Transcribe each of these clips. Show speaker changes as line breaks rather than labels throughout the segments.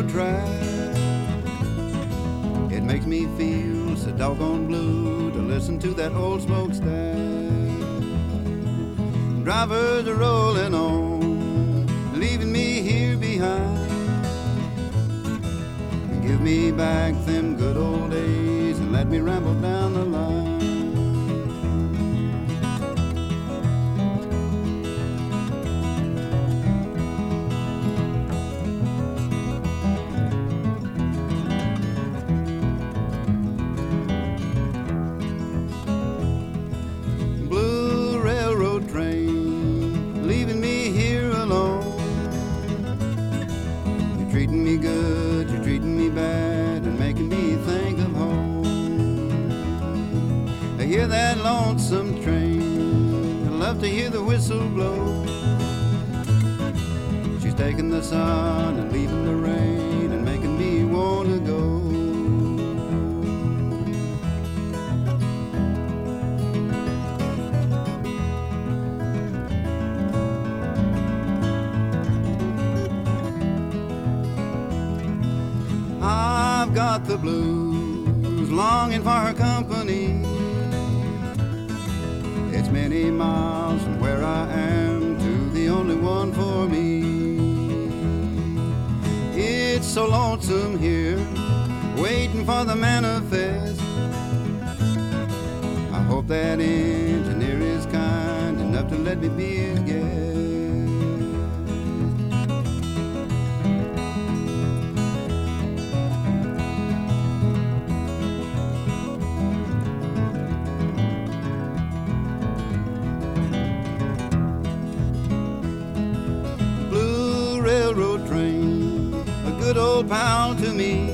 railroad track. It makes me feel so doggone blue to listen to that old smokestack. Drivers are rolling on, leaving me here behind. Give me back them good old days and let me ramble down the line. Blue railroad train, leaving me here alone. You're treating me good, you're treating me bad, and making me think of home. I hear that lonesome train, I love to hear the whistle blow. She's taking the sun and leaving the rain and making me want to go. I've got the blues, longing for her company. It's many miles from where I am to the only one for me. It's so lonesome here, waiting for the manifest. I hope that engineer is kind enough to let me be his guest. Railroad train, a good old pal to me.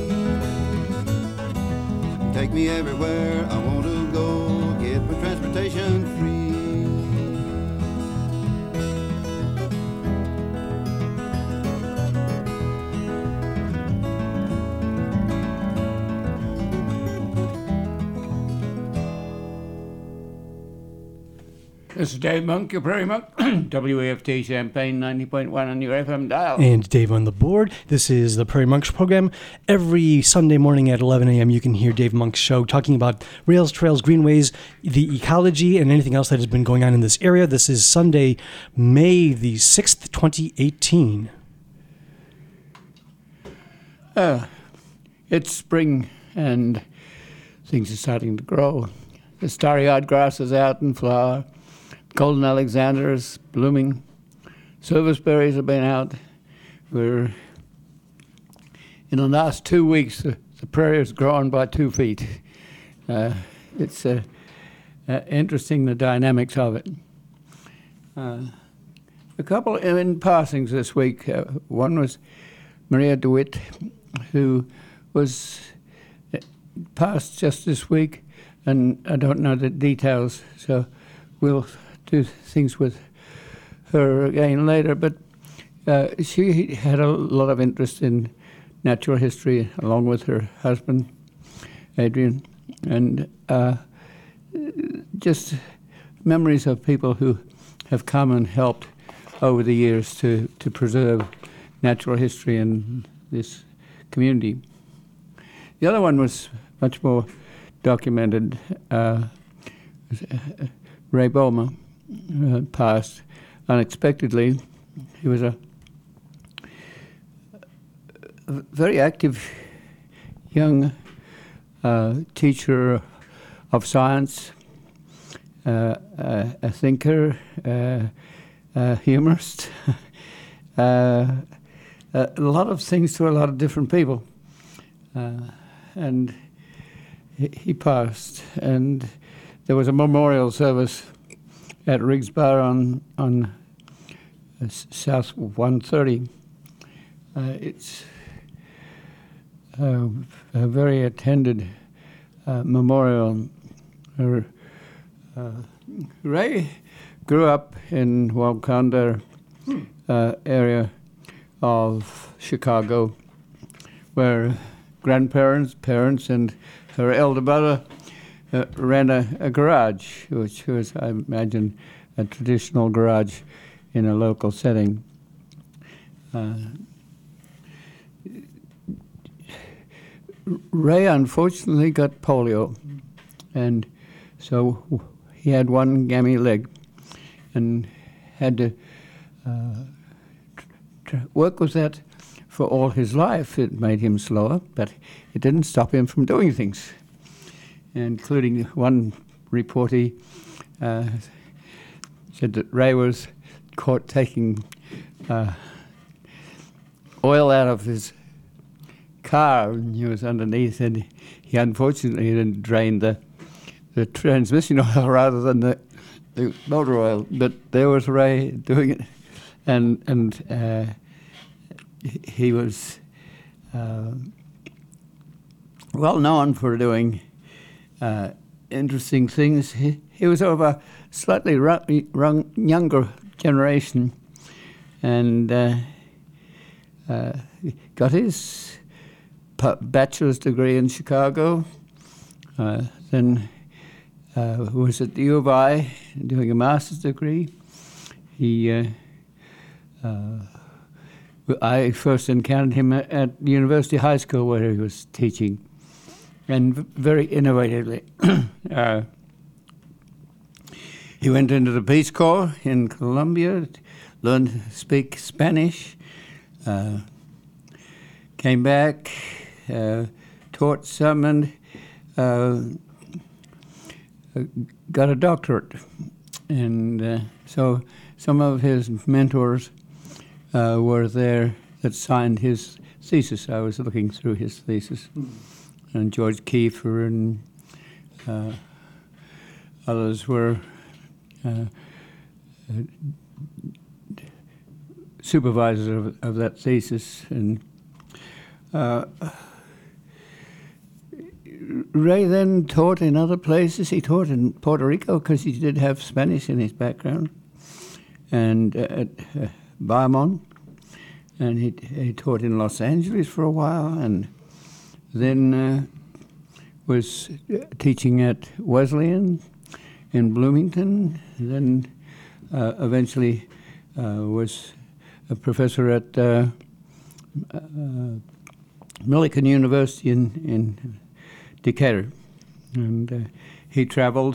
Take me everywhere I want to go, get my transportation free.
This is Dave Monk, your Prairie Monk, WAFT Champaign 90.1 on your FM dial.
And Dave on the board. This is the Prairie Monks program. Every Sunday morning at 11 a.m. you can hear Dave Monk's show talking about rails, trails, greenways, the ecology, and anything else that has been going on in this area. This is Sunday, May the 6th, 2018.
It's spring and things are starting to grow. The starry-eyed grass is out in flower. Golden Alexander is blooming. Serviceberries have been out. In the last 2 weeks, the prairie has grown by 2 feet. It's interesting, the dynamics of it. A couple in passings this week. One was Maria DeWitt, who was passed just this week, and I don't know the details, so we'll do things with her again later. But she had a lot of interest in natural history, along with her husband, Adrian, and just memories of people who have come and helped over the years to preserve natural history in this community. The other one was much more documented. Ray Bowman passed unexpectedly. He was a very active young teacher of science, a thinker, a humorist, a lot of things to a lot of different people. And he passed, and there was a memorial service at Riggs Bar on South 130. It's a very attended memorial. Ray grew up in Walkonda area of Chicago, where grandparents, parents, and her elder brother ran a garage, which was, I imagine, a traditional garage in a local setting. Ray unfortunately got polio, and so he had one gammy leg, and had to work with that for all his life. It made him slower, but it didn't stop him from doing things, including one reportee said that Ray was caught taking oil out of his car, and he was underneath, and he unfortunately had drained the transmission oil rather than the motor oil. But there was Ray doing it, and he was well known for doing interesting things. He was of a slightly younger generation, and got his bachelor's degree in Chicago, then was at the U of I doing a master's degree. I first encountered him at University High School, where he was teaching, and very innovatively. He went into the Peace Corps in Colombia, learned to speak Spanish, came back, taught some, and got a doctorate. And so some of his mentors were there that signed his thesis. I was looking through his thesis. And George Kiefer and others were supervisors of that thesis. And Ray then taught in other places. He taught in Puerto Rico because he did have Spanish in his background, and at Beaumont, and he taught in Los Angeles for a while, and then was teaching at Wesleyan in Bloomington, then eventually was a professor at Millikan University in Decatur, and he traveled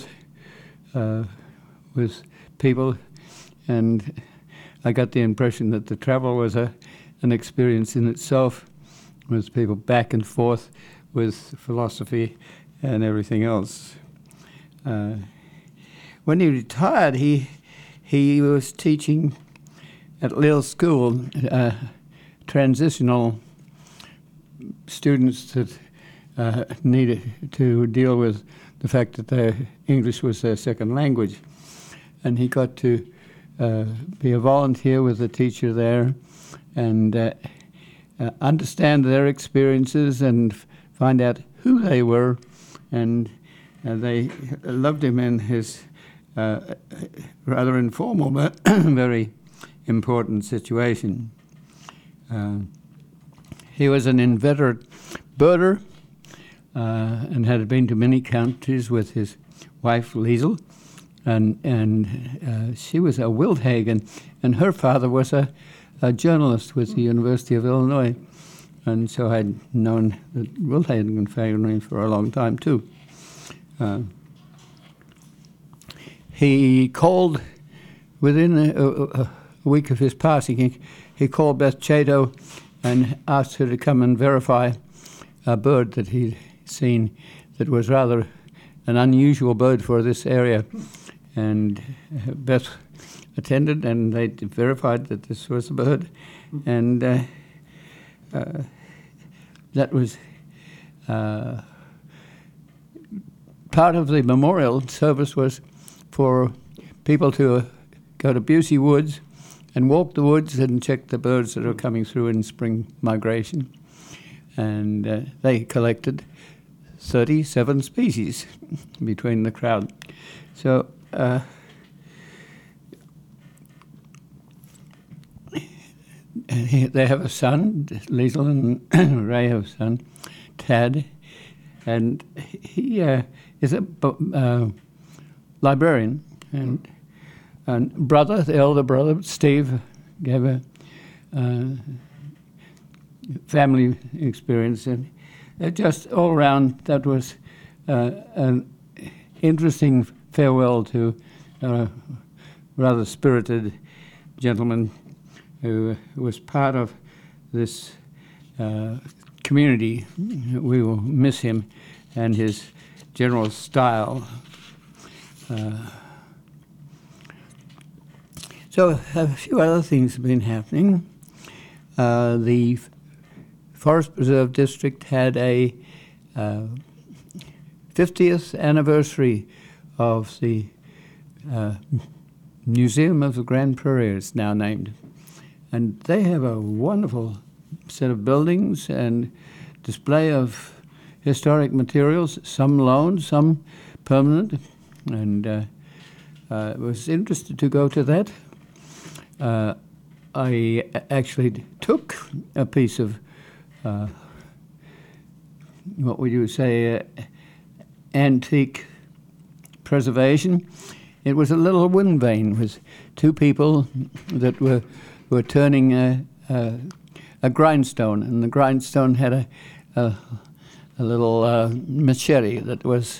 with people, and I got the impression that the travel was an experience in itself, with people back and forth with philosophy and everything else. When he retired, he was teaching at Lille School, transitional students that needed to deal with the fact that their English was their second language. And he got to be a volunteer with the teacher there and understand their experiences and find out who they were. And they loved him in his rather informal but very important situation. He was an inveterate birder and had been to many countries with his wife Liesel, and she was a Wildhagen, and her father was a journalist with the University of Illinois, and so I'd known the Wildhagen family for a long time too. He called within a week of his passing. He called Beth Chato and asked her to come and verify a bird that he'd seen that was rather an unusual bird for this area. And Beth attended, and they verified that this was a bird. And that was part of the memorial service, was for people to go to Busey Woods and walk the woods and check the birds that are coming through in spring migration. And they collected 37 species between the crowd. So they have a son, Liesel and Ray have a son, Tad, and he is a librarian, and brother, the elder brother, Steve, gave a family experience, and just all around, that was an interesting farewell to a rather spirited gentleman who was part of this community. We will miss him and his general style. So a few other things have been happening. The Forest Preserve District had a 50th anniversary of the Museum of the Grand Prairie, it's now named. And they have a wonderful set of buildings and display of historic materials, some loaned, some permanent, and I was interested to go to that. I actually took a piece of, what would you say, antique preservation. It was a little wind vane with two people that were turning a grindstone, and the grindstone had a little machete that was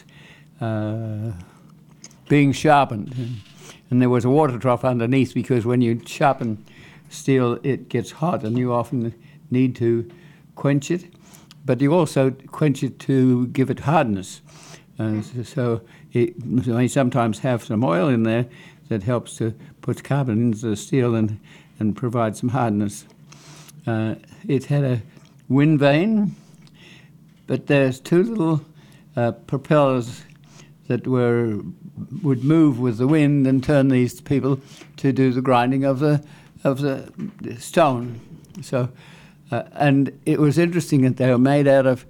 being sharpened, and there was a water trough underneath, because when you sharpen steel, it gets hot, and you often need to quench it, but you also quench it to give it hardness. So it may sometimes have some oil in there that helps to put carbon into the steel and provide some hardness. It had a wind vane, but there's two little propellers that would move with the wind and turn these people to do the grinding of the stone. So, and it was interesting that they were made out of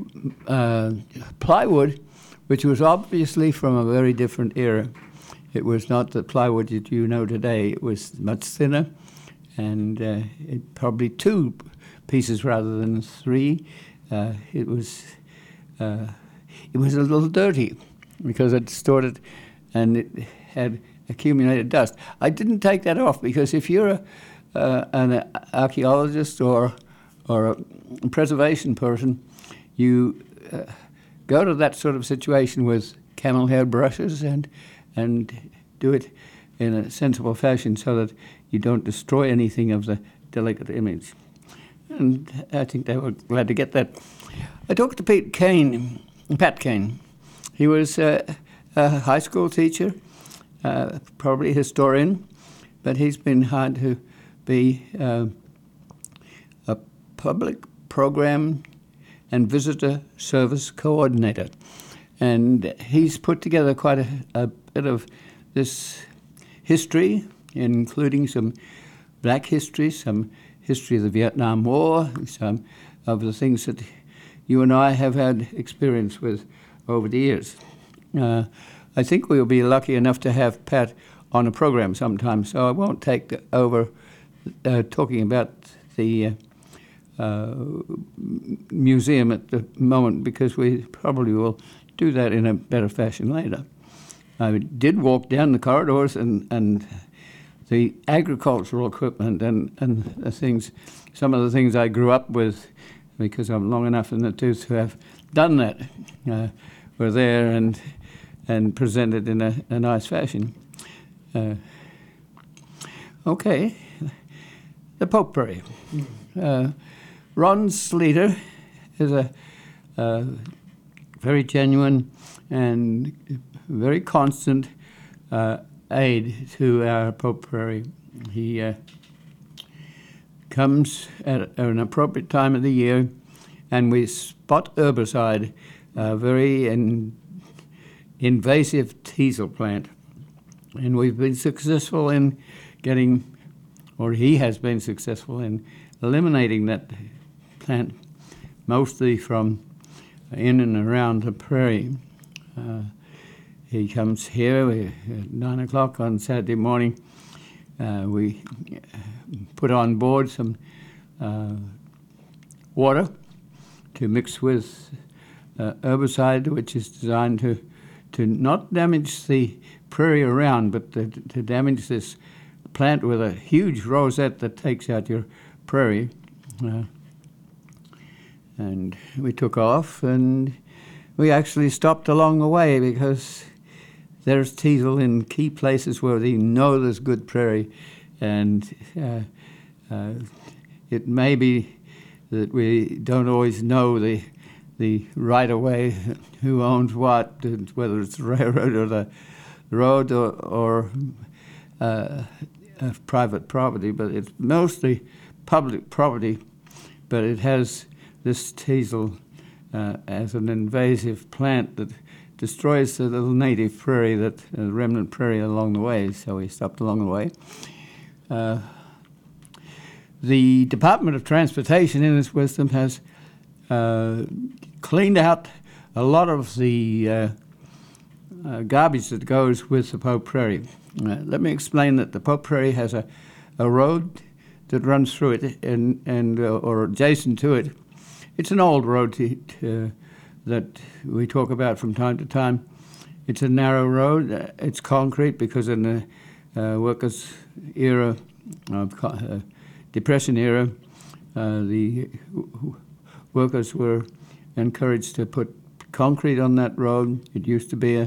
plywood, which was obviously from a very different era. It was not the plywood that you know today. It was much thinner, and probably two pieces rather than three. It was a little dirty because it stored it, and it had accumulated dust. I didn't take that off because if you're an archaeologist or a preservation person, you go to that sort of situation with camel hair brushes and do it in a sensible fashion so that you don't destroy anything of the delicate image. And I think they were glad to get that. I talked to Pat Kane. He was a high school teacher, probably a historian, but he's been hired to be a public program and visitor service coordinator. And he's put together quite a bit of this history, including some black history, some history of the Vietnam War, some of the things that you and I have had experience with over the years. I think we'll be lucky enough to have Pat on a program sometime, so I won't take over talking about the museum at the moment, because we probably will do that in a better fashion later. I did walk down the corridors and the agricultural equipment and the things, some of the things I grew up with, because I'm long enough in the tooth to have done that, were there and presented in a nice fashion. Okay, the potpourri. Ron Sleater is a very genuine and very constant aid to our potpourri. He comes at an appropriate time of the year, and we spot herbicide, a very invasive teasel plant. And we've been successful in getting, or he has been successful in eliminating that plant, mostly from in and around the prairie. He comes here at 9 o'clock on Saturday morning. We put on board some water to mix with herbicide, which is designed to not damage the prairie around, but to damage this plant with a huge rosette that takes out your prairie. And we took off, and we actually stopped along the way because there's teasel in key places where they know there's good prairie, and it may be that we don't always know the right-of-way, who owns what, whether it's the railroad or the road or private property, but it's mostly public property, but it has this teasel as an invasive plant that destroys the little native prairie, remnant prairie along the way, so we stopped along the way. The Department of Transportation, in its wisdom, has cleaned out a lot of the garbage that goes with the Pope Prairie. Let me explain that the Pope Prairie has a road that runs through it or adjacent to it. It's an old road that we talk about from time to time. It's a narrow road. It's concrete because in the workers' era, Depression era, the workers were encouraged to put concrete on that road. It used to be a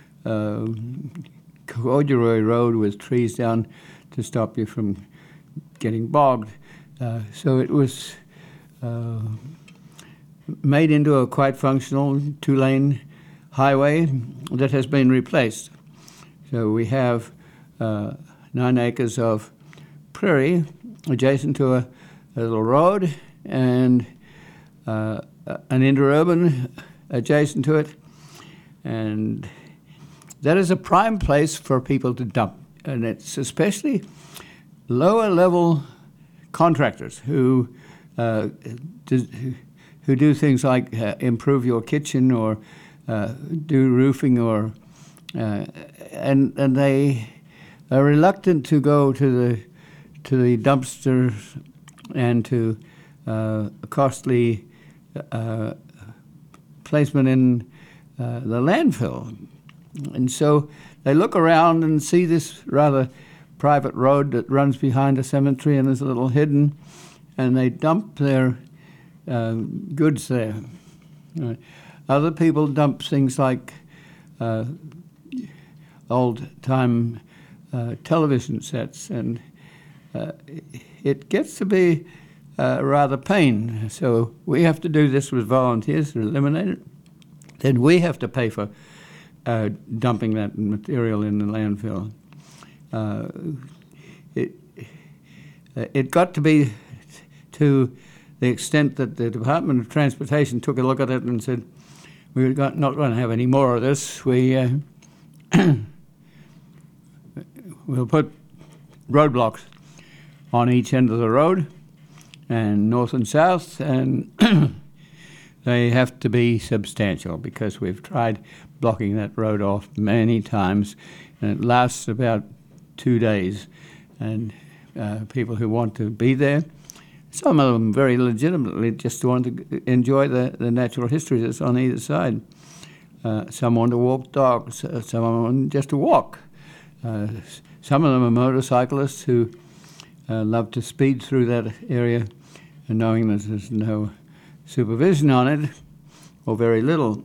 corduroy road with trees down to stop you from getting bogged. So it was made into a quite functional two-lane highway that has been replaced. So we have 9 acres of prairie adjacent to a little road and an interurban adjacent to it, and that is a prime place for people to dump, and it's especially lower level contractors who do things like improve your kitchen or do roofing or and they are reluctant to go to the dumpsters and to costly placement in the landfill. And so they look around and see this rather private road that runs behind a cemetery and is a little hidden, and they dump their goods there. Other people dump things like old-time television sets, and it gets to be rather pain. So we have to do this with volunteers to eliminate it. Then we have to pay for dumping that material in the landfill. It got to be to the extent that the Department of Transportation took a look at it and said, we're not going to have any more of this. We'll put roadblocks on each end of the road, and north and south, and they have to be substantial because we've tried blocking that road off many times, and it lasts about 2 days. And people who want to be there, some of them very legitimately just want to enjoy the natural history that's on either side. Some want to walk dogs, some want just to walk. Some of them are motorcyclists who love to speed through that area, and knowing that there's no supervision on it, or very little.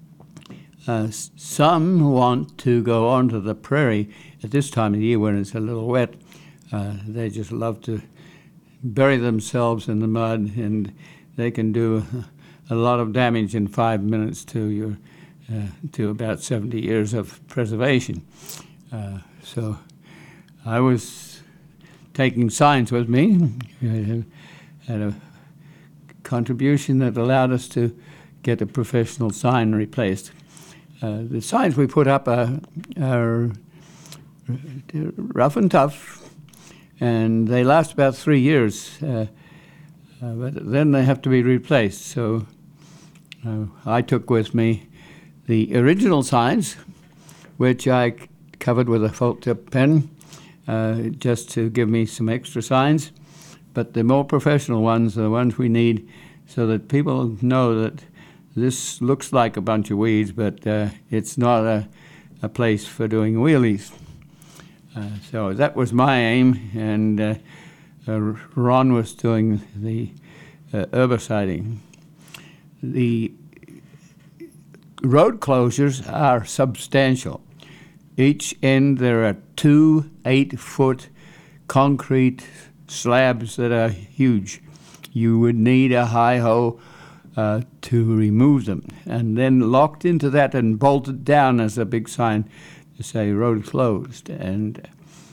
Some want to go onto the prairie at this time of year when it's a little wet. They just love to bury themselves in the mud, and they can do a lot of damage in 5 minutes to about 70 years of preservation. So I was taking signs with me. I had a contribution that allowed us to get a professional sign replaced. The signs we put up are rough and tough, and they last about 3 years, but then they have to be replaced. So I took with me the original signs, which I covered with a felt tip pen just to give me some extra signs. But the more professional ones are the ones we need so that people know that this looks like a bunch of weeds, but it's not a place for doing wheelies. So that was my aim, and Ron was doing the herbiciding. the road closures are substantial. Each end there are 2 8-foot concrete slabs that are huge. You would need a hi-ho to remove them. And then locked into that and bolted down as a big sign to say road closed. And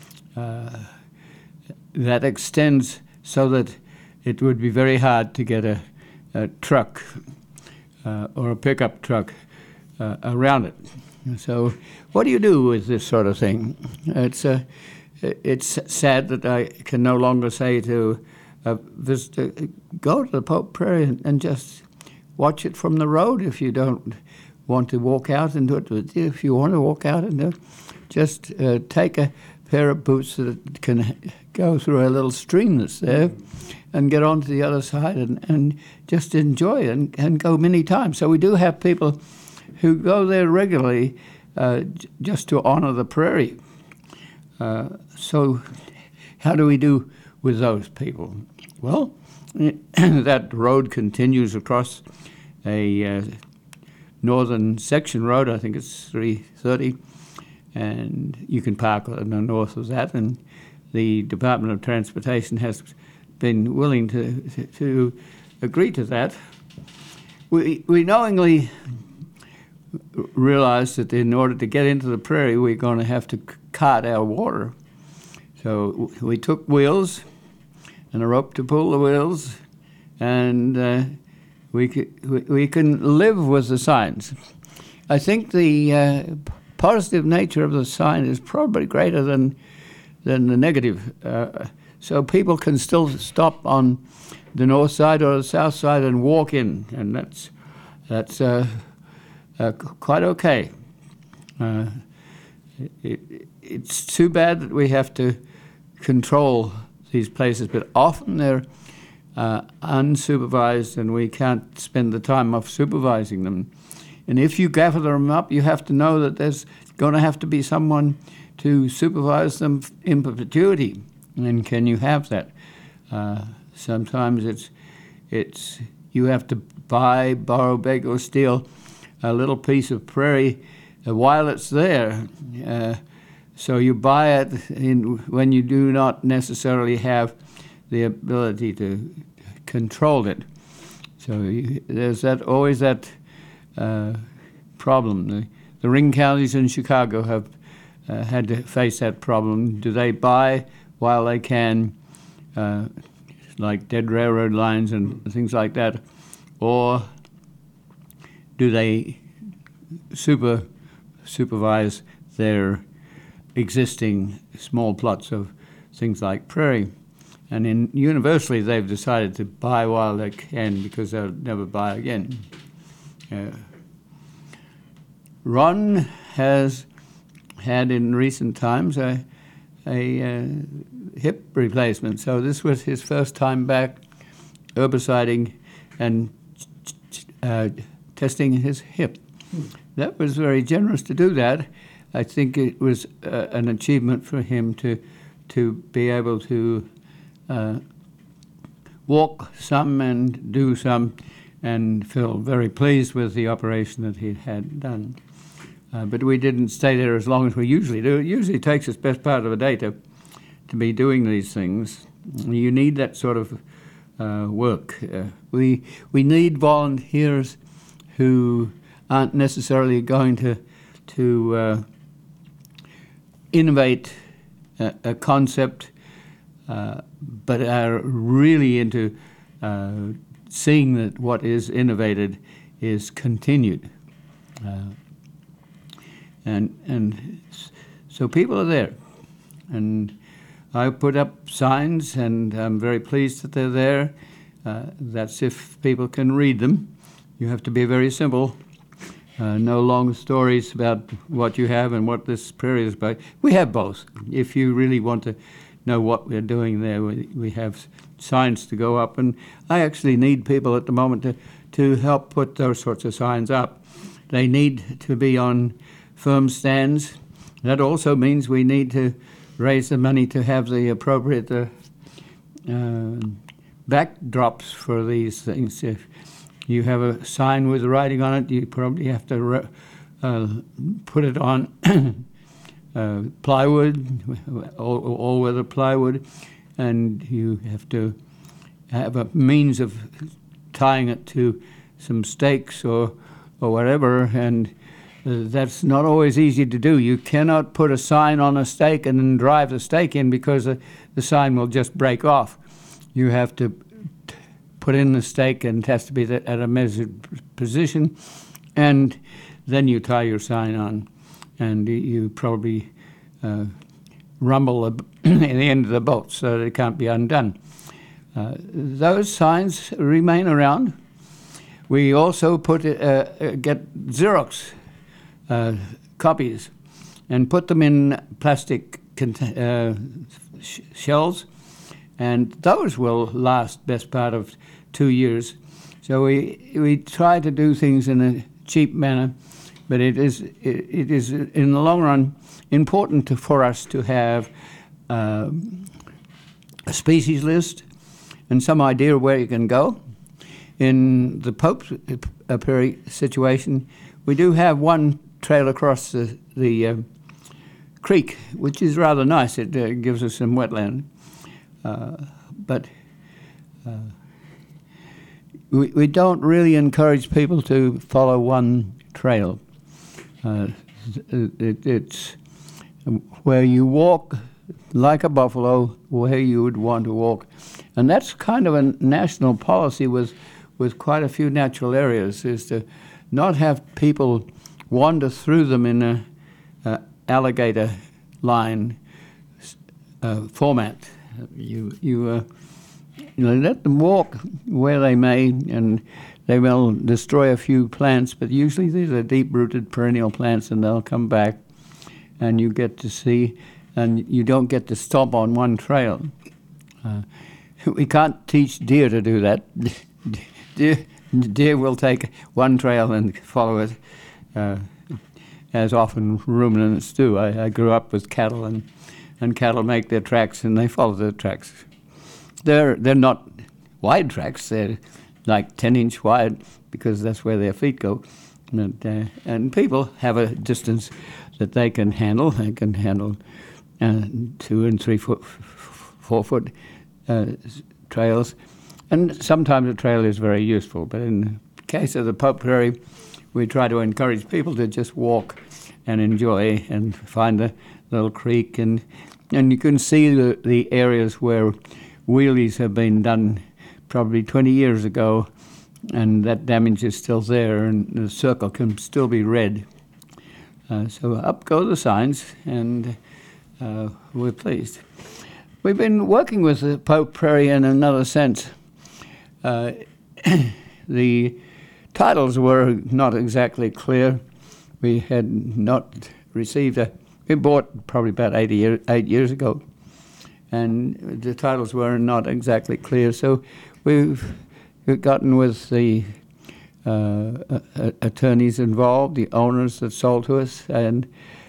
that extends so that it would be very hard to get a truck or a pickup truck around it. So what do you do with this sort of thing? It's sad that I can no longer say to a visitor, go to the Pope Prairie and just watch it from the road if you don't want to walk out and do it. If you want to walk out and do it, just take a pair of boots that can go through a little stream that's there and get onto the other side and just enjoy it and go many times. So we do have people who go there regularly just to honor the prairie. So how do we do with those people? Well, that road continues across a northern section road. I think it's 330, and you can park on the north of that, and the Department of Transportation has been willing to agree to that. We knowingly realized that in order to get into the prairie, we're going to have to cart our water. So we took wheels and a rope to pull the wheels, and we can live with the signs. I think the positive nature of the sign is probably greater than the negative. So people can still stop on the north side or the south side and walk in, and that's quite okay. It's too bad that we have to control these places, but often they're unsupervised and we can't spend the time of supervising them. And if you gather them up, you have to know that there's going to have to be someone to supervise them in perpetuity. And can you have that? Sometimes it's you have to buy, borrow, beg, or steal a little piece of prairie while it's there. So you buy it when you do not necessarily have the ability to control it. So there's always that problem. The ring counties in Chicago have had to face that problem. Do they buy while they can, like dead railroad lines and things like that, or do they supervise their existing small plots of things like prairie? And universally, they've decided to buy while they can because they'll never buy again. Ron has had in recent times a hip replacement, so this was his first time back herbiciding and testing his hip. That was very generous to do that. I think it was an achievement for him to be able to walk some and do some and feel very pleased with the operation that he had done. But we didn't stay there as long as we usually do. It usually takes us best part of a day to be doing these things. You need that sort of work. We need volunteers who aren't necessarily going to innovate a concept, but are really into seeing that what is innovated is continued. And so people are there. And I put up signs, and I'm very pleased that they're there. That's if people can read them. You have to be very simple. No long stories about what you have and what this prairie is about. We have both. If you really want to know what we're doing there, we have signs to go up. And I actually need people at the moment to help put those sorts of signs up. They need to be on firm stands. That also means we need to raise the money to have the appropriate backdrops for these things. you have a sign with writing on it, you probably have to put it on plywood, all-weather plywood, and you have to have a means of tying it to some stakes or whatever, and that's not always easy to do. You cannot put a sign on a stake and then drive the stake in, because the sign will just break off. You have to put in the stake, and it has to be at a measured position, and then you tie your sign on, and you probably rumble in the end of the bolt so that it can't be undone. Those signs remain around. We also get Xerox copies and put them in plastic shells, and those will last best part of 2 years. So we try to do things in a cheap manner, but it is in the long run important for us to have a species list and some idea of where you can go. In the Pope Prairie situation, we do have one trail across the creek, which is rather nice. It gives us some wetland. But we don't really encourage people to follow one trail. It's where you walk like a buffalo, where you would want to walk. And that's kind of a national policy with quite a few natural areas, is to not have people wander through them in a alligator line format. You let them walk where they may, and they will destroy a few plants, but usually these are deep-rooted perennial plants, and they'll come back, and you get to see, and you don't get to stop on one trail. We can't teach deer to do that. Deer will take one trail and follow it, as often ruminants do. I grew up with cattle, and cattle make their tracks, and they follow their tracks. They're not wide tracks. They're like 10-inch wide, because that's where their feet go. And people have a distance that they can handle. They can handle 2 and 3 foot, 4 foot trails. And sometimes a trail is very useful. But in the case of the Pope Prairie, we try to encourage people to just walk and enjoy and find a little creek. And you can see the areas where wheelies have been done probably 20 years ago, and that damage is still there, and the circle can still be read. So up go the signs, and we're pleased. We've been working with the Pope Prairie in another sense. The titles were not exactly clear. We had not received we bought probably about 8 years ago, and the titles were not exactly clear. So we've gotten with the attorneys involved, the owners that sold to us, and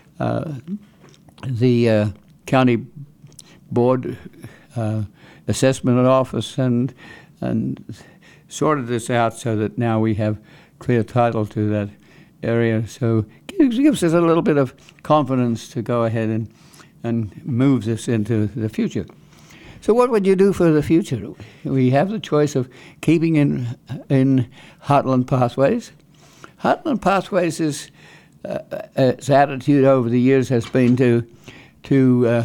the county board assessment office, and sorted this out so that now we have clear title to that area. So it gives us a little bit of confidence to go ahead and move this into the future. So what would you do for the future? We have the choice of keeping in Heartland Pathways. Heartland Pathways its attitude over the years has been to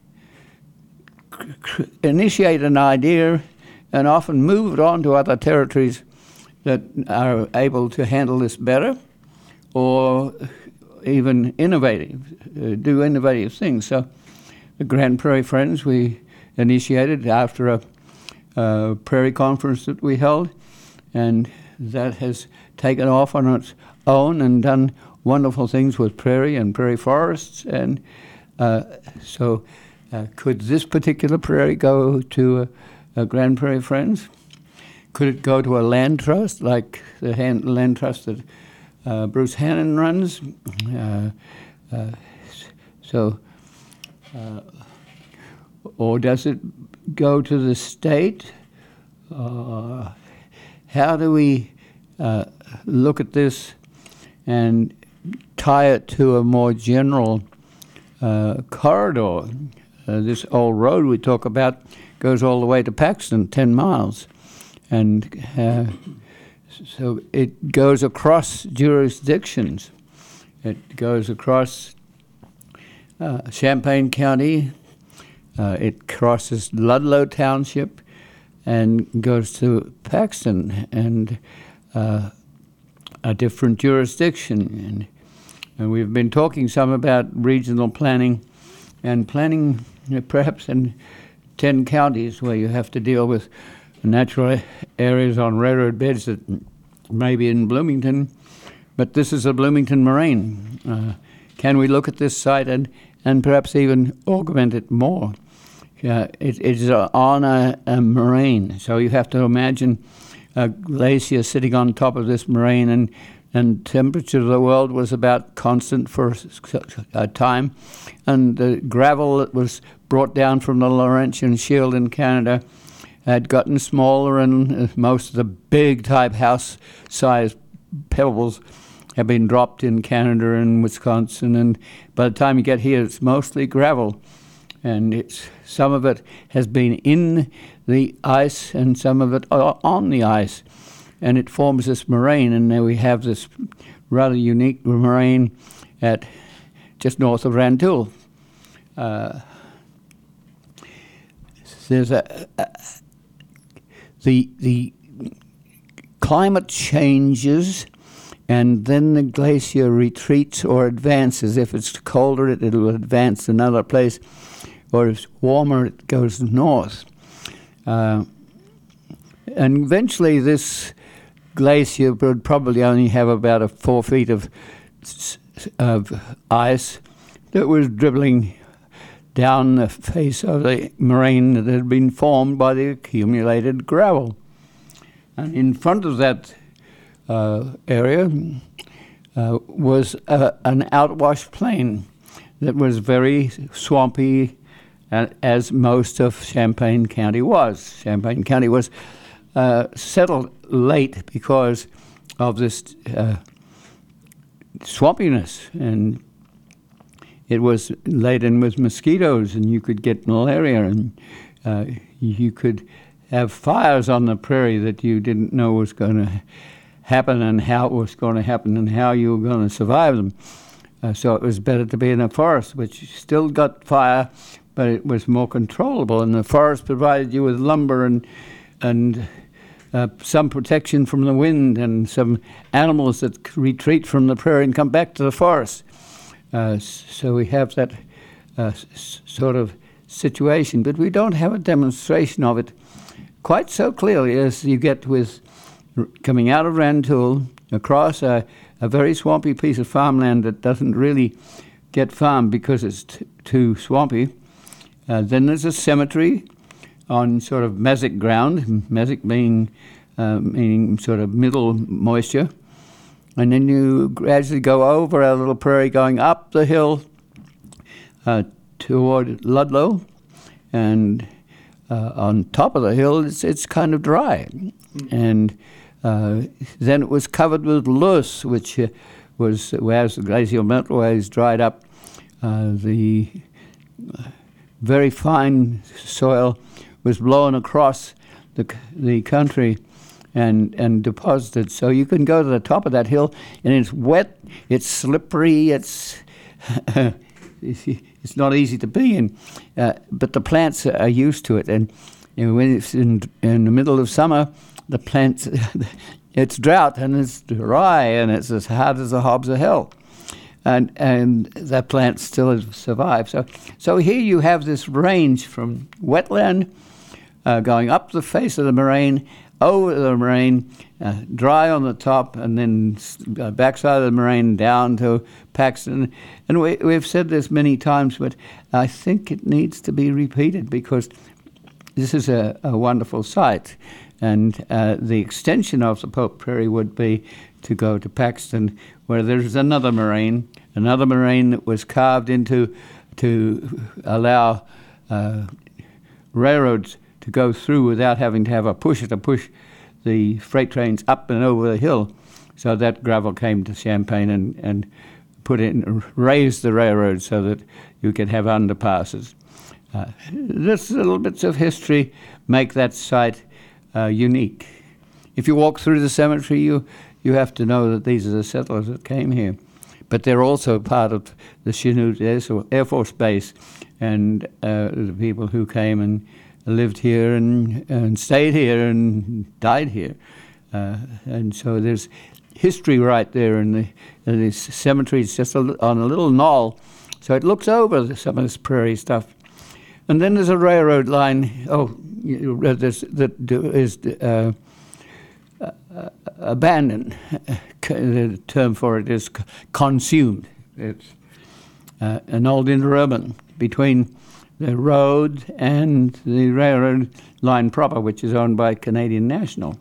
initiate an idea and often move it on to other territories that are able to handle this better, or even do innovative things. So the Grand Prairie Friends we initiated after a prairie conference that we held, and that has taken off on its own and done wonderful things with prairie and prairie forests. And so could this particular prairie go to a Grand Prairie Friends? Could it go to a land trust, like the land trust that Bruce Hannon runs? Or does it go to the state? How do we look at this and tie it to a more general corridor. This old road we talk about goes all the way to Paxton, 10 miles. And so it goes across jurisdictions. It goes across Champaign County. It crosses Ludlow Township and goes to Paxton and a different jurisdiction. And we've been talking some about regional planning and planning perhaps in 10 counties where you have to deal with natural areas on railroad beds that may be in Bloomington, but this is a Bloomington moraine. Can we look at this site and perhaps even augment it more? It is on a moraine, so you have to imagine a glacier sitting on top of this moraine, and temperature of the world was about constant for a time, and the gravel that was brought down from the Laurentian Shield in Canada had gotten smaller, and most of the big type house-sized pebbles have been dropped in Canada and Wisconsin, and by the time you get here, it's mostly gravel, and some of it has been in the ice and some of it on the ice, and it forms this moraine, and there we have this rather unique moraine at just north of Rantoul. There's the climate changes, and then the glacier retreats or advances. If it's colder, it'll advance to another place, or if it's warmer, it goes north. And eventually this glacier would probably only have about 4 feet of ice that was dribbling down the face of the moraine that had been formed by the accumulated gravel. And in front of that area was an outwash plain that was very swampy, as most of Champaign County was. Champaign County was settled late because of this swampiness, and it was laden with mosquitoes, and you could get malaria, and you could have fires on the prairie that you didn't know was going to happen and how it was going to happen and how you were going to survive them. So it was better to be in a forest, which still got fire, but it was more controllable, and the forest provided you with lumber and some protection from the wind and some animals that retreat from the prairie and come back to the forest. So we have that sort of situation, but we don't have a demonstration of it quite so clearly as you get with coming out of Rantoul across a very swampy piece of farmland that doesn't really get farmed because it's too swampy. Then there's a cemetery on sort of mesic ground, mesic meaning sort of middle moisture. And then you gradually go over a little prairie going up the hill toward Ludlow, and on top of the hill it's kind of dry. And then it was covered with loess, which was, as the glacial meltways dried up, the very fine soil was blown across the country and deposited. So you can go to the top of that hill, and it's wet, it's slippery, it's not easy to be in, but the plants are used to it. And when it's in the middle of summer, the plants, it's drought and it's dry and it's as hard as the hobs of hell. And the plants still survive. So here you have this range from wetland going up the face of the moraine, over the moraine, dry on the top, and then backside of the moraine down to Paxton. And we've said this many times, but I think it needs to be repeated because this is a wonderful site. And the extension of the Pope Prairie would be to go to Paxton, where there's another moraine that was carved into to allow railroads to go through without having to have a pusher to push the freight trains up and over the hill. So that gravel came to Champaign and raised the railroad so that you could have underpasses. This little bits of history make that site unique. If you walk through the cemetery, you have to know that these are the settlers that came here. But they're also part of the Chanute Air Force Base and the people who came and lived here and stayed here and died here. And so there's history right there in the cemetery. It's just on a little knoll, so it looks over some of this prairie stuff. And then there's a railroad line. That is abandoned. The term for it is consumed. It's an old interurban between the road and the railroad line proper, which is owned by Canadian National.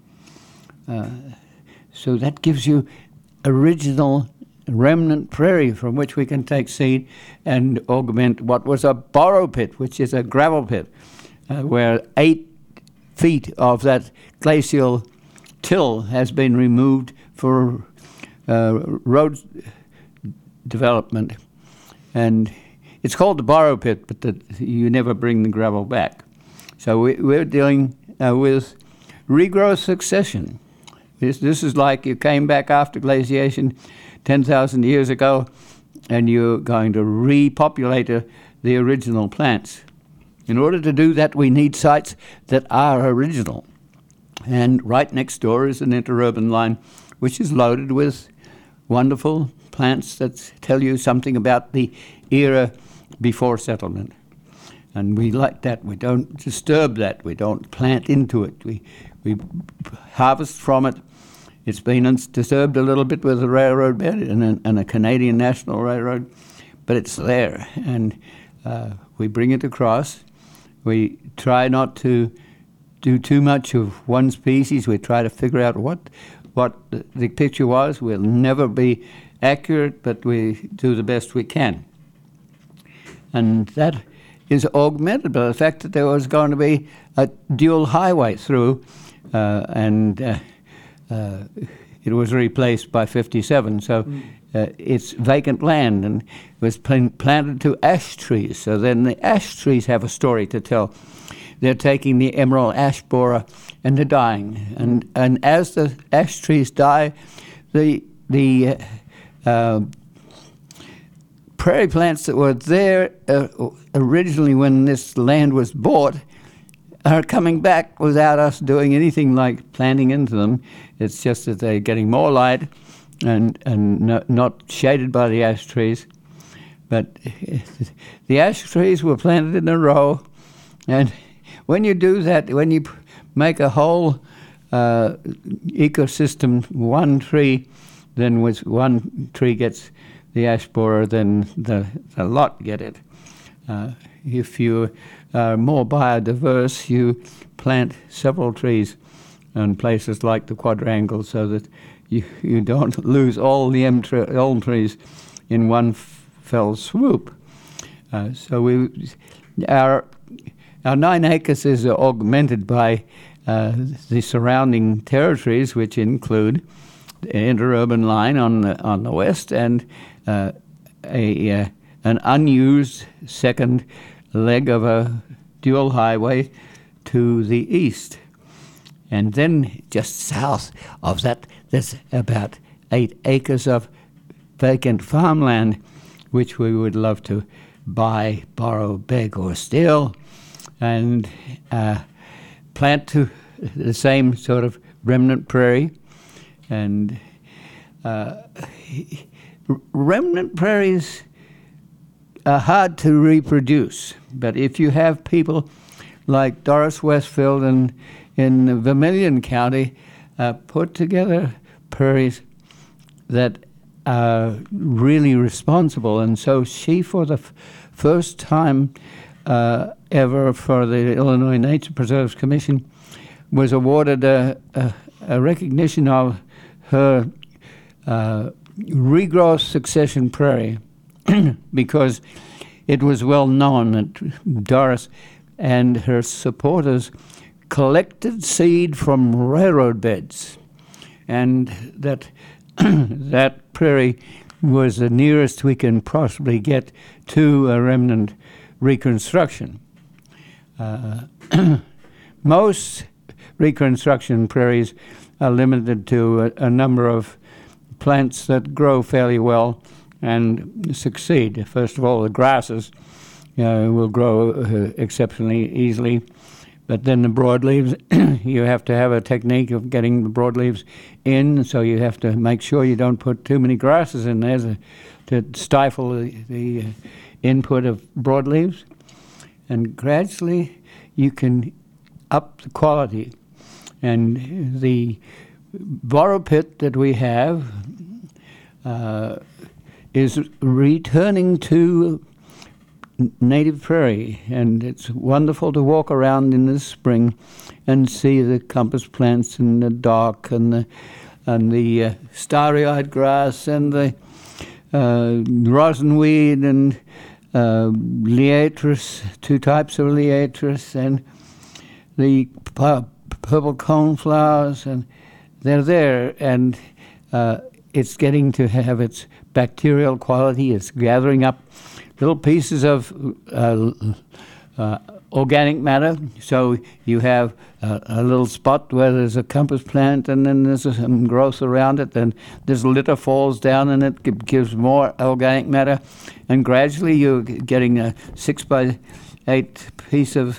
So that gives you original remnant prairie from which we can take seed and augment what was a borrow pit, which is a gravel pit, where 8 feet of that glacial till has been removed for road development. And it's called the borrow pit, but you never bring the gravel back. So we're dealing with regrowth succession. This is like you came back after glaciation 10,000 years ago, and you're going to repopulate the original plants. In order to do that, we need sites that are original. And right next door is an interurban line, which is loaded with wonderful plants that tell you something about the era before settlement. And we like that. We don't disturb that. We don't plant into it. We harvest from it. It's been disturbed a little bit with the railroad bed and a Canadian National Railroad, but it's there. And we bring it across. We try not to do too much of one species. We try to figure out what the picture was. We'll never be accurate, but we do the best we can. And that is augmented by the fact that there was going to be a dual highway through, and it was replaced by 57. So it's vacant land, and it was planted to ash trees. So then the ash trees have a story to tell. They're taking the emerald ash borer and they're dying. And as the ash trees die, the prairie plants that were there originally when this land was bought are coming back without us doing anything like planting into them. It's just that they're getting more light and not shaded by the ash trees. But the ash trees were planted in a row, and when you do that, when you make a whole ecosystem one tree, then with one tree gets the ash borer, then the lot get it. If you are more biodiverse, you plant several trees in places like the quadrangle so that you don't lose all the elm trees in one fell swoop. So our 9 acres is augmented by the surrounding territories, which include the interurban line on the west and an unused second leg of a dual highway to the east. And then just south of that, there's about 8 acres of vacant farmland, which we would love to buy, borrow, beg, or steal, and plant to the same sort of remnant prairie. And remnant prairies are hard to reproduce, but if you have people like Doris Westfield in Vermilion County put together prairies that are really responsible, and so she, for the first time ever for the Illinois Nature Preserves Commission, was awarded a recognition of her regrowth succession prairie because it was well known that Doris and her supporters collected seed from railroad beds, and that that prairie was the nearest we can possibly get to a remnant reconstruction. Most reconstruction prairies are limited to a number of plants that grow fairly well and succeed. First of all, the grasses will grow exceptionally easily, but then the broadleaves, you have to have a technique of getting the broadleaves in, so you have to make sure you don't put too many grasses in there to stifle the input of broadleaves. And gradually you can up the quality. And the borrow pit that we have is returning to native prairie, and it's wonderful to walk around in the spring and see the compass plants and the dock and the starry-eyed grass and the rosinweed and liatris, 2 types of liatris, and the purple coneflowers, and they're there, and it's getting to have its bacterial quality. It's gathering up little pieces of organic matter. So you have a little spot where there's a compass plant, and then there's some growth around it, and there's litter falls down, and it gives more organic matter. And gradually you're getting a 6x8 piece of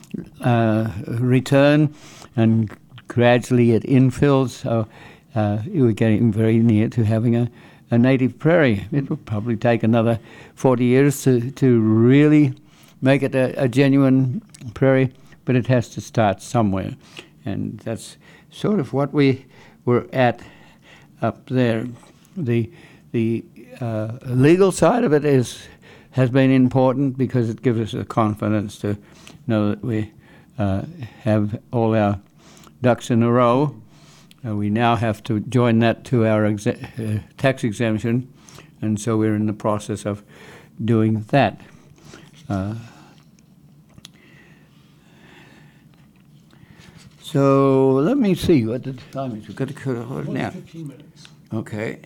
return, and gradually it infills. So you were getting very near to having a native prairie. It will probably take another 40 years to really make it a genuine prairie, but it has to start somewhere. And that's sort of what we were at up there. The legal side of it has been important because it gives us the confidence to know that we have all our ducks in a row. We now have to join that to our tax exemption, and so we're in the process of doing that. So let me see what the time is. We've got to cut it now.
15 minutes.
Okay.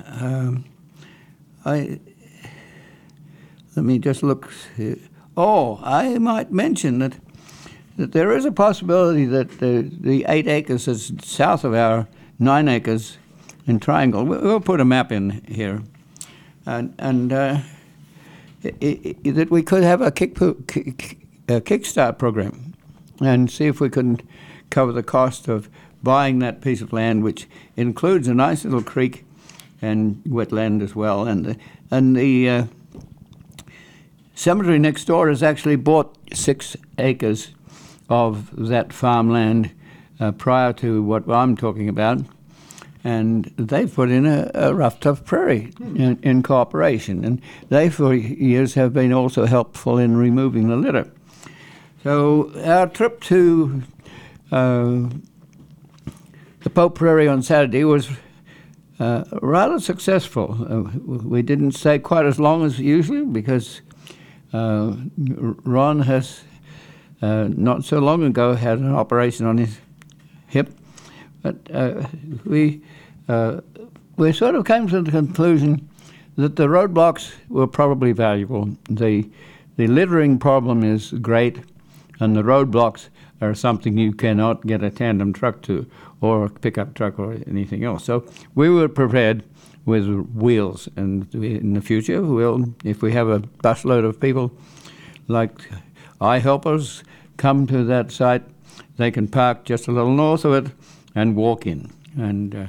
Let me just look. Oh, I might mention that there is a possibility that the 8 acres is south of our 9 acres in Triangle. We'll put a map in here, and that we could have a kickstart program and see if we can cover the cost of buying that piece of land, which includes a nice little creek and wetland as well. And the cemetery next door has actually bought 6 acres of that farmland prior to what I'm talking about, and they've put in a rough, tough prairie in cooperation, and they for years have been also helpful in removing the litter. So our trip to the Pope Prairie on Saturday was rather successful. We didn't stay quite as long as usually because Ron has not so long ago had an operation on his hip, but we sort of came to the conclusion that the roadblocks were probably valuable. The littering problem is great, and the roadblocks are something you cannot get a tandem truck to, or a pickup truck, or anything else. So we were prepared with wheels, and in the future, if we have a busload of people like eye-helpers come to that site, they can park just a little north of it and walk in, and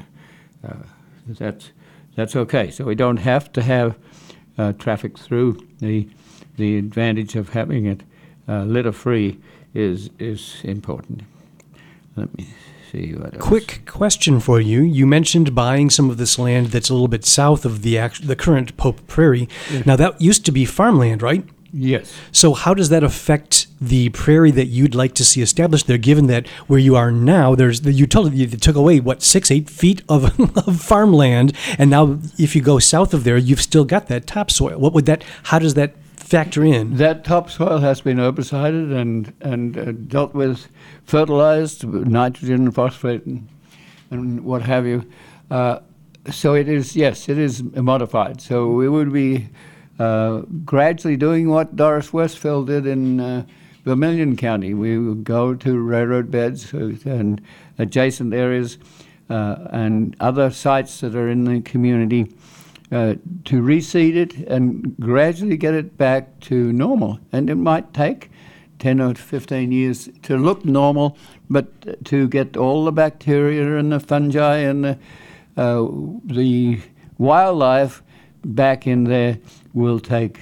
that's okay. So we don't have to have traffic through. The advantage of having it litter-free is important. Let me see what else.
Quick question for you. You mentioned buying some of this land that's a little bit south of the current Pope Prairie.
Yes.
Now, that used to be farmland, right?
Yes.
So how does that affect the prairie that you'd like to see established there, given that where you are now, you took away, 6-8 feet of farmland, and now if you go south of there, you've still got that topsoil. How does that factor in.
That topsoil has been herbicided and dealt with, fertilized, nitrogen, phosphate, and what have you. So it is modified. So we would be gradually doing what Doris Westfield did in Vermilion County. We would go to railroad beds and adjacent areas and other sites that are in the community to reseed it and gradually get it back to normal. And it might take 10 or 15 years to look normal, but to get all the bacteria and the fungi and the wildlife back in there will take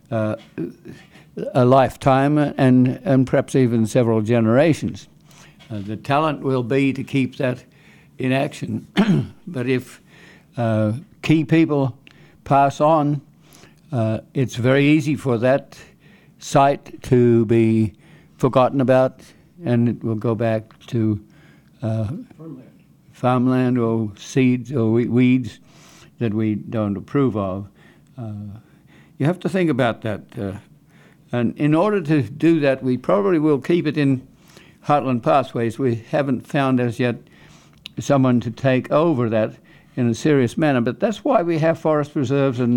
a lifetime and perhaps even several generations. The talent will be to keep that in action. But if key people pass on, it's very easy for that site to be forgotten about, and it will go back to farmland or seeds or weeds that we don't approve of. You have to think about that. And in order to do that, we probably will keep it in Heartland Pathways. We haven't found as yet someone to take over that in a serious manner, but that's why we have forest preserves and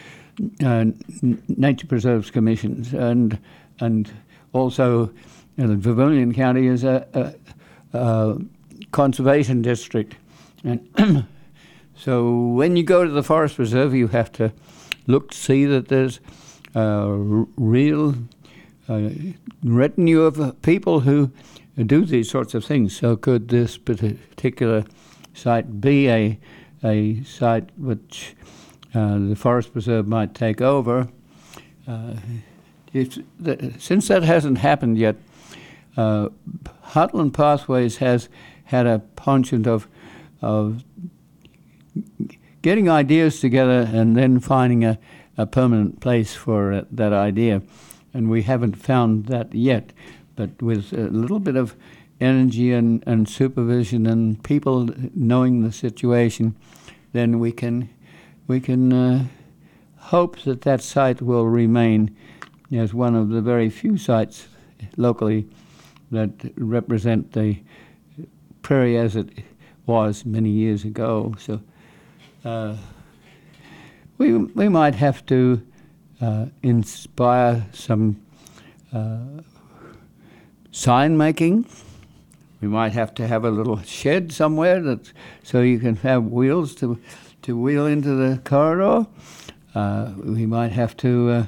nature preserves commissions, and also the Vermilion County is a conservation district. And so when you go to the forest preserve, you have to look to see that there's real retinue of people who do these sorts of things. So could this particular site be a site which the forest preserve might take over? Since that hasn't happened yet, Heartland Pathways has had a penchant of getting ideas together and then finding a permanent place for that idea. And we haven't found that yet. But with a little bit of energy and supervision and people knowing the situation, then we can hope that site will remain as one of the very few sites locally that represent the prairie as it was many years ago. So we might have to inspire some sign making. We might have to have a little shed somewhere so you can have wheels to wheel into the corridor. We might have to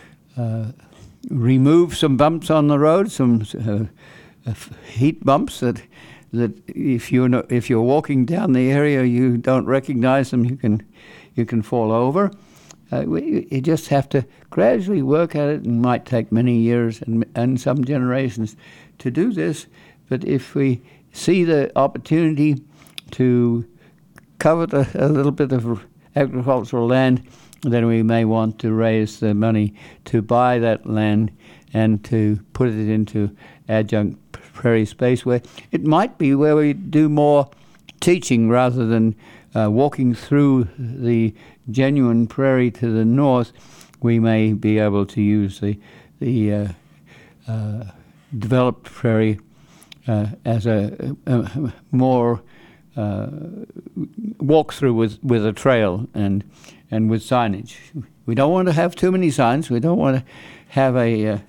remove some bumps on the road, some heat bumps that if you're walking down the area you don't recognize them, you can fall over. You just have to gradually work at it, and might take many years and some generations to do this. But if we see the opportunity to cover a little bit of agricultural land, then we may want to raise the money to buy that land and to put it into adjunct prairie space, where it might be where we do more teaching rather than walking through the genuine prairie to the north. We may be able to use the developed prairie as a more walk-through with a trail and with signage. We don't want to have too many signs. We don't want to have a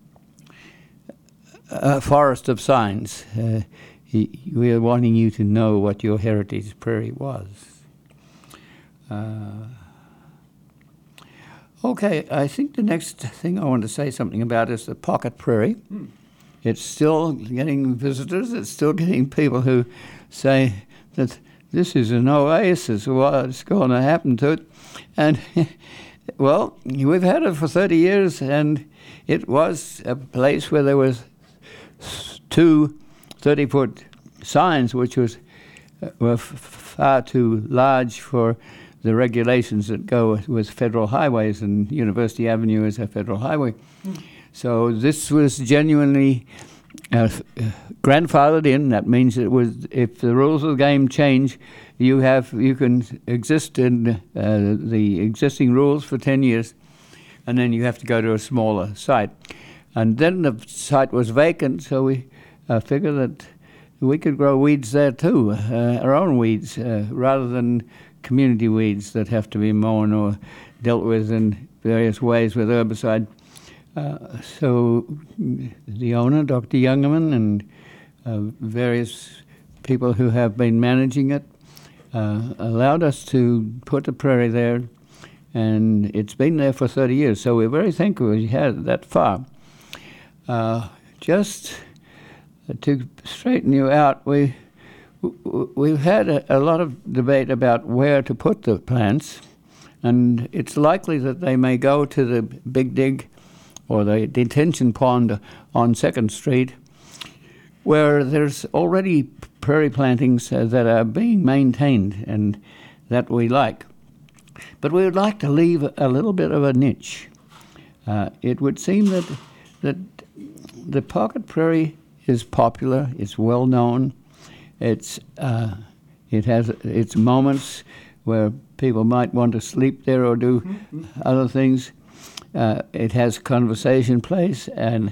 forest of signs. We are wanting you to know what your heritage prairie was. Okay, I think the next thing I want to say something about is the pocket prairie. It's still getting visitors. It's still getting people who say that this is an oasis. What's going to happen to it? And, well, we've had it for 30 years, and it was a place where there was 2 30-foot signs, which were far too large for the regulations that go with federal highways, and University Avenue is a federal highway. So this was genuinely grandfathered in. That means it was, if the rules of the game change, you can exist in the existing rules for 10 years. and then you have to go to a smaller site. And then the site was vacant, so we figured that we could grow weeds there too, our own weeds, rather than community weeds that have to be mown or dealt with in various ways with herbicide. So the owner, Dr. Youngerman, and various people who have been managing it allowed us to put the prairie there, and it's been there for 30 years, so we're very thankful we had it that far. Just to straighten you out, we've had a lot of debate about where to put the plants, and it's likely that they may go to the Big Dig or the detention pond on 2nd Street, where there's already prairie plantings that are being maintained and that we like. But we would like to leave a little bit of a niche. It would seem that the pocket prairie is popular, it's well known, it has its moments where people might want to sleep there or do other things. It has conversation place, and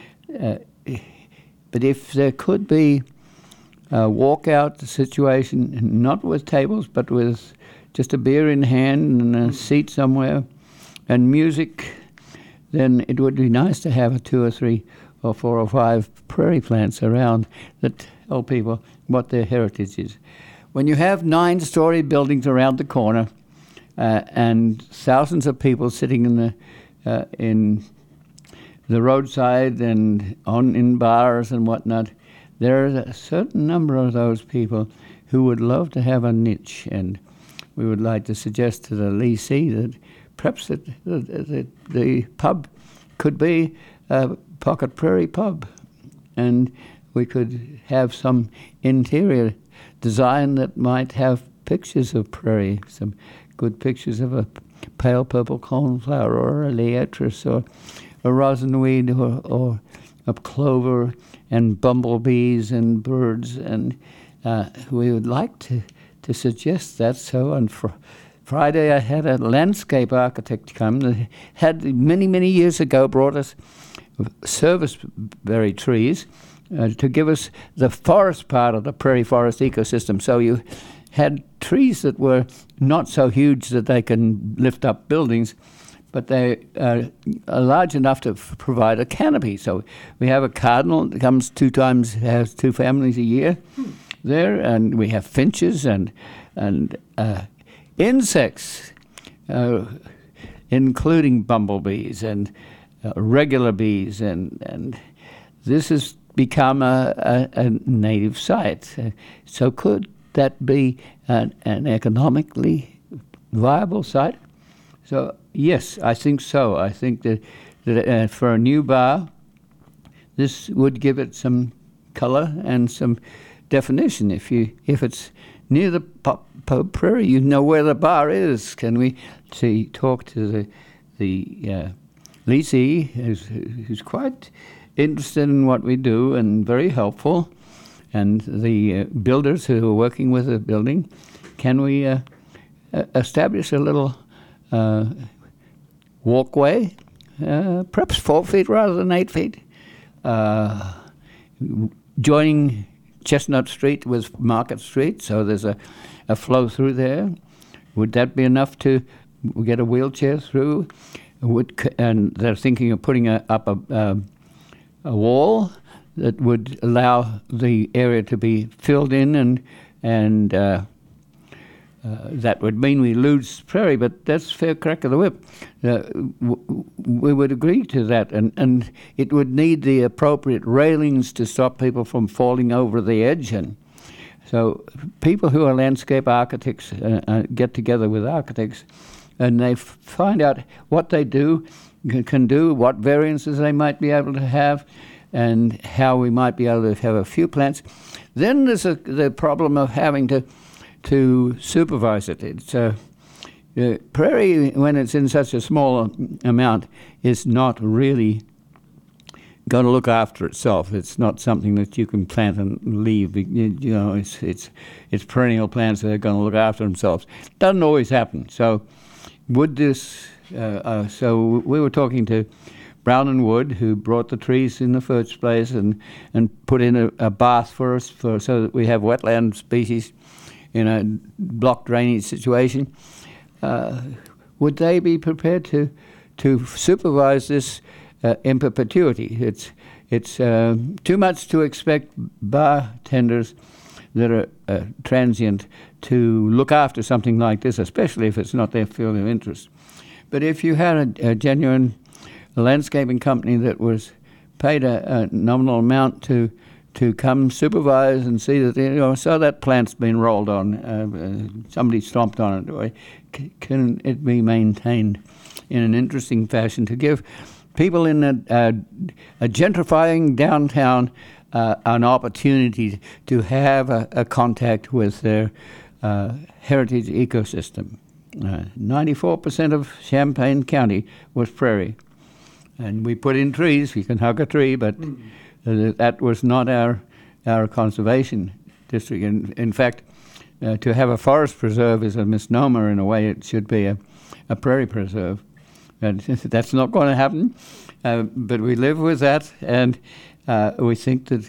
but if there could be a walkout situation, not with tables, but with just a beer in hand and a seat somewhere, and music, then it would be nice to have 2 or 3 or 4 or 5 prairie plants around that tell people what their heritage is. When you have 9-story buildings around the corner and thousands of people sitting in the roadside and in bars and whatnot, there is a certain number of those people who would love to have a niche, and we would like to suggest to the leasee that perhaps the pub could be a pocket prairie pub, and we could have some interior design that might have pictures of prairie, some good pictures of a pale purple coneflower or a liatris or a rosinweed or a clover and bumblebees and birds, and we would like to suggest that. So on Friday I had a landscape architect come that had many years ago brought us serviceberry trees to give us the forest part of the prairie forest ecosystem. So you had trees that were not so huge that they can lift up buildings, but they are large enough to provide a canopy. So we have a cardinal that comes 2 times, has 2 families a year there, and we have finches and insects, including bumblebees and regular bees, and this has become a native site. So could that be an economically viable site? So yes, I think so. I think that for a new bar, this would give it some color and some definition. If it's near the prairie, you know where the bar is. Can we talk to the leasee, who's quite interested in what we do and very helpful, and the builders who are working with the building? Can we establish a little walkway, perhaps 4 feet rather than 8 feet, joining Chestnut Street with Market Street, so there's a flow through there? Would that be enough to get a wheelchair through? And they're thinking of putting up a wall that would allow the area to be filled in, and that would mean we lose prairie, but that's fair crack of the whip. We would agree to that, and it would need the appropriate railings to stop people from falling over the edge. And so people who are landscape architects get together with architects, and they find out what they can do, what variances they might be able to have, and how we might be able to have a few plants. Then there's the problem of having to supervise it. It's prairie, when it's in such a small amount, is not really going to look after itself. It's not something that you can plant and leave. You know, it's perennial plants that are going to look after themselves. Doesn't always happen. So would this So we were talking to Brown and Wood, who brought the trees in the first place and put in a bath for us so that we have wetland species in a block drainage situation. Would they be prepared to supervise this in perpetuity? It's too much to expect bartenders that are transient to look after something like this, especially if it's not their field of interest. But if you had a genuine landscaping company that was paid a nominal amount to come supervise and see that, so that plant's been rolled on, somebody stomped on it, can it be maintained in an interesting fashion to give people in a gentrifying downtown an opportunity to have a contact with their heritage ecosystem. 94% of Champaign County was prairie. And we put in trees. You can hug a tree, but that was not our conservation district. In fact, to have a forest preserve is a misnomer in a way. It should be a prairie preserve. And that's not going to happen. But we live with that, and we think that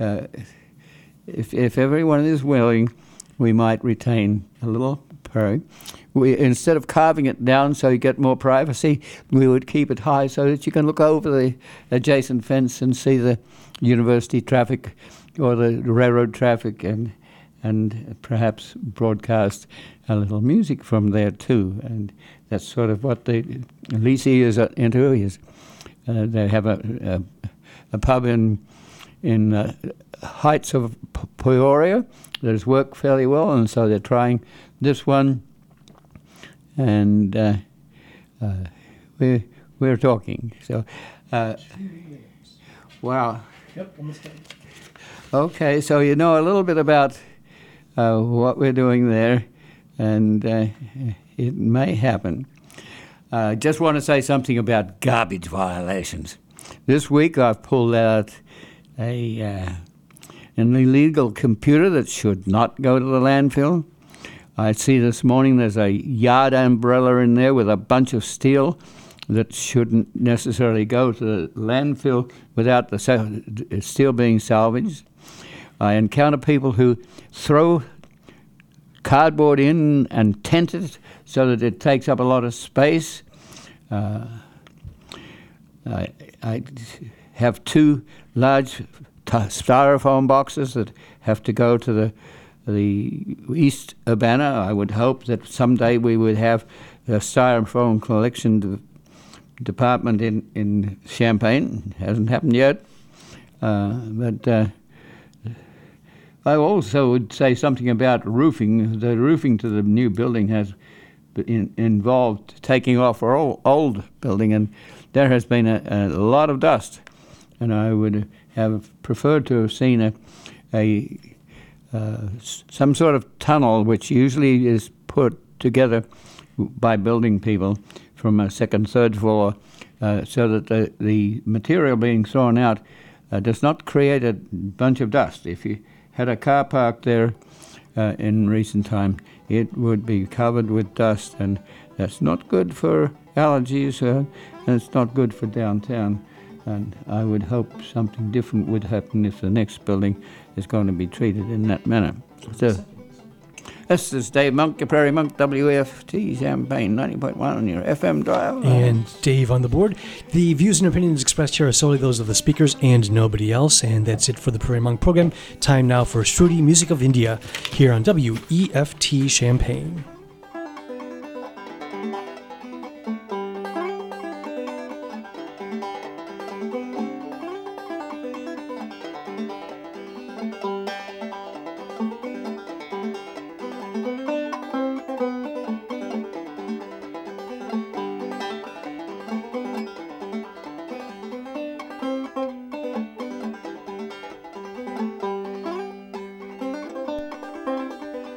if everyone is willing, we might retain a little prairie. Instead of carving it down so you get more privacy, we would keep it high so that you can look over the adjacent fence and see the university traffic or the railroad traffic, and perhaps broadcast a little music from there too. And that's sort of what the leasee is into. They have a pub in Heights of Peoria that has worked fairly well, and so they're trying this one. And we're talking. So, wow.
Yep, almost done.
Okay, so you know a little bit about what we're doing there, and it may happen. Just want to say something about garbage violations. This week I've pulled out an illegal computer that should not go to the landfill. I see this morning there's a yard umbrella in there with a bunch of steel that shouldn't necessarily go to the landfill without the steel being salvaged. I encounter people who throw cardboard in and tent it so that it takes up a lot of space. I have two large styrofoam boxes that have to go to the East Urbana. I would hope that someday we would have a styrofoam collection department in Champaign. It hasn't happened yet. But I also would say something about roofing. The roofing to the new building has involved taking off our old building, and there has been a lot of dust. And I would have preferred to have seen some sort of tunnel, which usually is put together by building people from a second, third floor, so that the material being thrown out does not create a bunch of dust. If you had a car parked there in recent time, it would be covered with dust, and that's not good for allergies, and it's not good for downtown. And I would hope something different would happen if the next building is going to be treated in that manner. So, this is Dave Monk, your Prairie Monk, WFT Champaign, 90.1 on your FM dial.
And Dave on the board. The views and opinions expressed here are solely those of the speakers and nobody else. And that's it for the Prairie Monk program. Time now for Shruti Music of India here on WEFT Champaign.